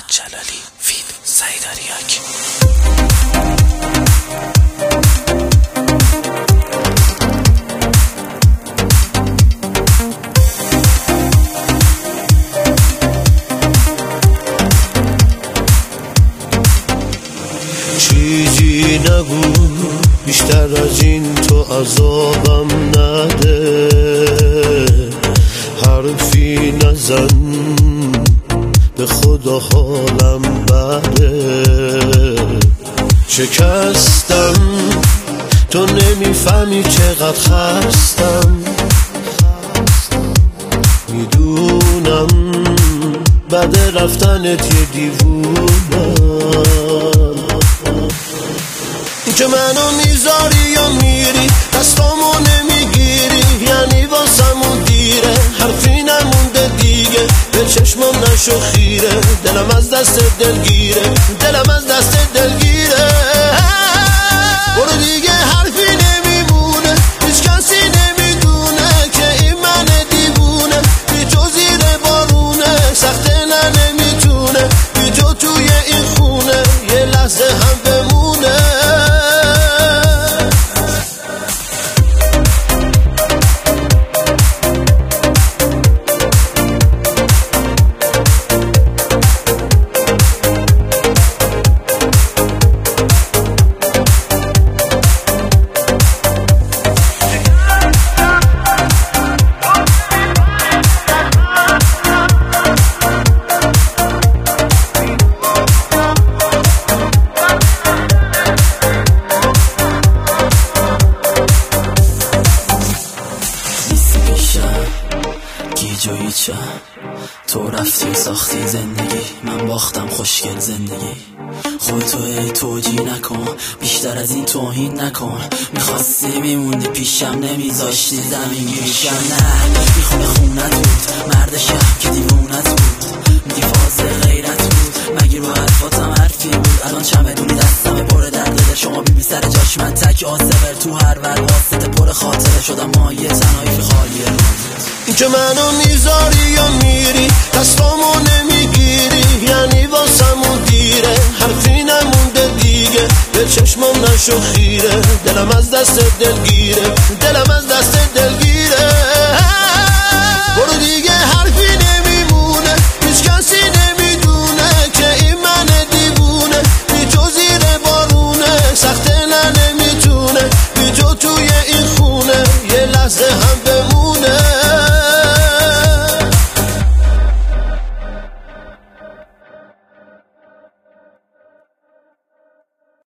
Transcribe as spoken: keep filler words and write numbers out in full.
جلالی فید سعید آریاک. چیزی نگو بیشتر از این تو عذابم نده، حرفی نزن به خدا حالم بده. شکستم تو نمیفهمی چقدر خستم، میدونم بعد رفتنت یه دیوونم، که منو میذاری یا میری دستامو نمیگیری، یعنی واسمون دیره حرفی نمونده دیگه، به چشمم نشو خیره، دلم از دست دلگیره، دلم از دست دلگیره. برو دیگه حرفی نمیمونه، هیچ کسی نمیدونه که این من دیوونه، بی تو زیر بارونه سخته نه نمیتونه، بی تو توی این خونه یه لحظه هم بمونه. تو رفتی ساختی زندگی، من باختم خوشگل زندگی. خودتو ای توجیه نکن، بیشتر از این توهین نکن. میخواستی میموندی پیشم، نمیذاشتی زمین گیریشم. نه میخونه خونت بود، مرد شهر که دیوونت بود، میگی فاز غیرت بود، مگه رو حرفاتم حرفی بود. الان چمدونی دستم پر درد، شما بی بی سر جاش من تک آسور، تو هر ور واسطه پر خاطره شدم مایه تنهایی که خالیه روزت. که منو میذاری یا میری دستامو نمیگیری، یعنی واسمون دیره حرفی نمونده دیگه، به چشمم نشو خیره، دلم از دست دلگیره، دلم از دست دلگیره.